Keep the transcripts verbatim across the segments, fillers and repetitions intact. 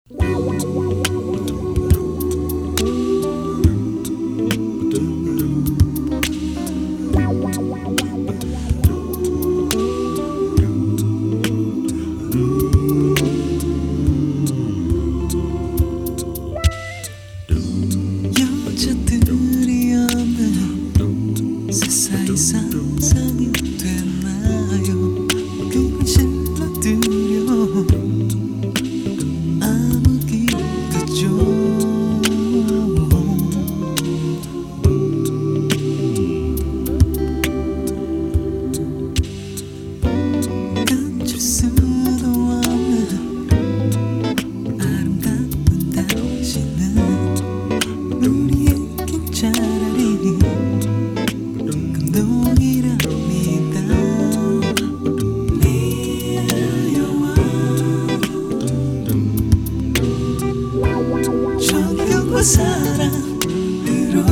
여자들이 없는 세상이 상상이 되나요? 그걸 질러드려 아무기겠죠. 감출 수도 없는 아름다운 당신은 우리에겐 차라리 감동이랍니다. 내려와 정경과 사랑으로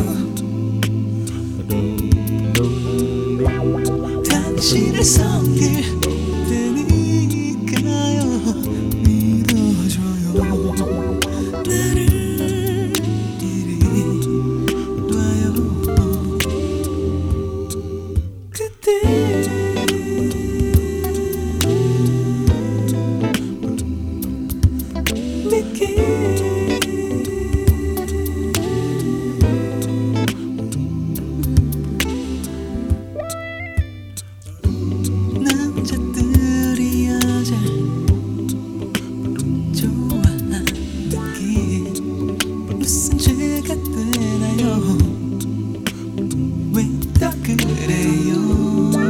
당신을 섬길 테니까요. 믿어줘요. 나를 이리 놔요. 그때 느끼 남자들이 여자 좋아하는 게 무슨 죄가 되나요? 왜 더 그래요?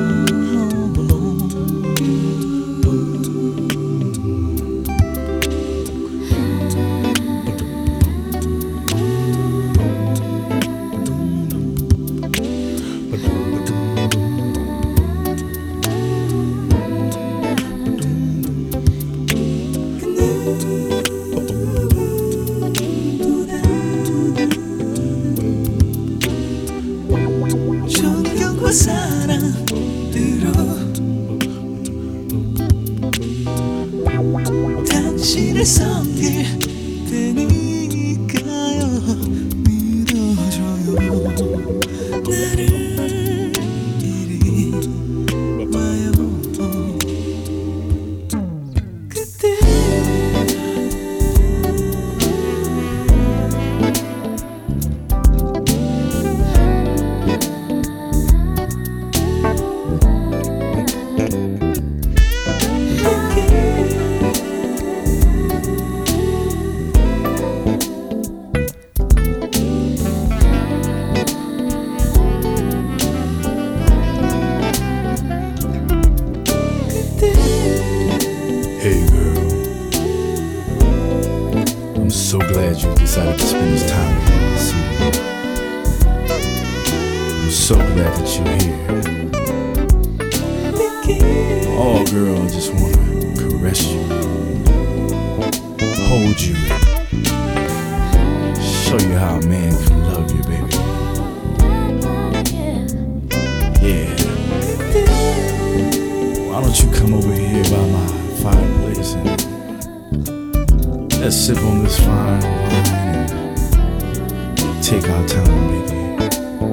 존경과 사랑으로 당신을 섬길 테니까요. 믿어줘요. 나를 이리 와요. 그때 Hey girl, I'm so glad you decided to spend this time with me this evening. I'm so glad that you're here. Oh girl, I just wanna caress you, hold you, show you how a man can love you, baby. Yeah. Why don't you come over here by my fireplace and let's sip on this fine wine and take our time, baby.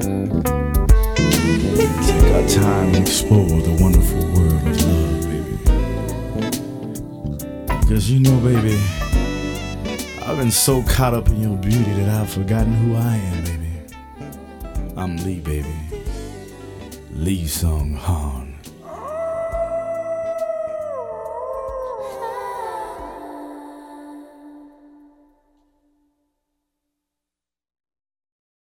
Take our time and explore the wonderful world of love, baby. Because you know, baby, I've been so caught up in your beauty that I've forgotten who I am, baby. I'm Lee, baby. Lee Sung Han.